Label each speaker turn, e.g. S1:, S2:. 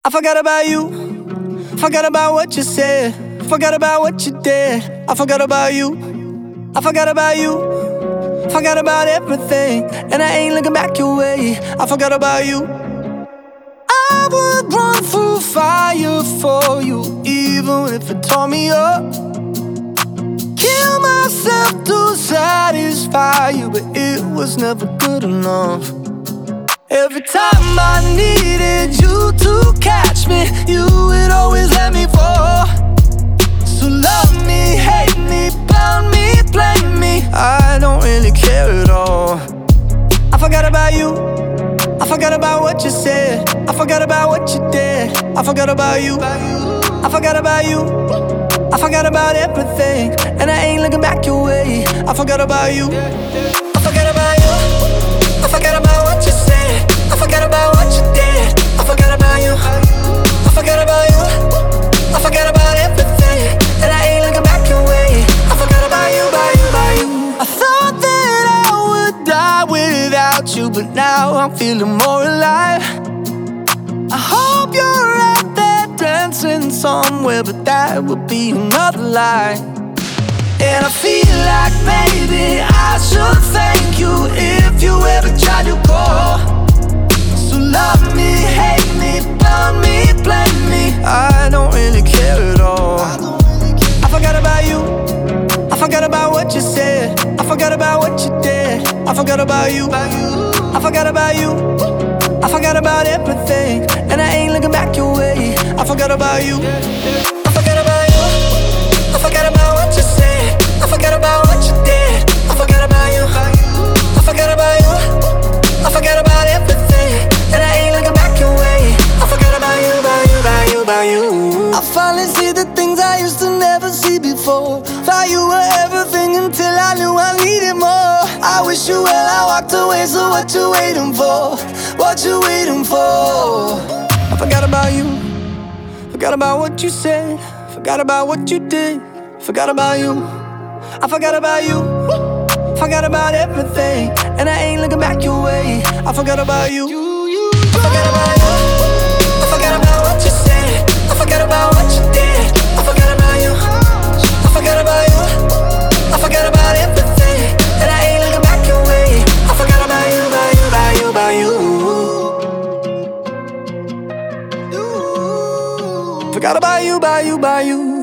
S1: I forgot about you, forgot about what you said, forgot about what you did. I forgot about you, I forgot about you, forgot about everything, and I ain't looking back your way. I forgot about you. I would run through fire for you, even if it tore me up. Kill myself to satisfy you, but it was never good enough. Every time I needed you to catch me, you would always let me fall. So love me, hate me, pound me, play me, I don't really care at all. I forgot about you, I forgot about what you said, I forgot about what you did. I forgot about you, I forgot about you, I forgot about everything, and I ain't looking back your way. I forgot about you, I forgot about you, I forgot about what you said, I forgot about what you did. I forgot about you, I forgot about you, I forgot about everything, and I ain't looking back your way. I forgot about you, about you, about you. I thought that I would die without you, but now I'm feeling more alive. I hope you're out there dancing somewhere, but that would be another lie. And I feel like maybe I should thank you if you ever tried to call. So love me, hate me, pound me, play me, I don't really care at all. I forgot about you, I forgot about what you said, I forgot about what you did. I forgot about you, I forgot about you, I forgot about everything, and I ain't looking back your way. I forgot about you, I forgot about you, I forgot about what you said, I forgot about what you did. I forgot about you, I forgot about you, I forgot about everything, and I ain't looking back your way. I forgot about you, about you, about you, about you. I finally see the things I used to never see before. Thought you were everything until I knew I needed more. I wish you well, I walked away, so what you waiting for? What you waiting for? I forgot about you, forgot about what you said, forgot about what you did. Forgot about you, I forgot about you, forgot about everything, and I ain't looking back your way. I forgot about you, I forgot about you, I forgot about what you said, I forgot about what you did. I forgot about you, I forgot about you, I forgot about everything, and I ain't looking back your way. I forgot about you, about you, about you, about you. Forgot about you, about you, about you.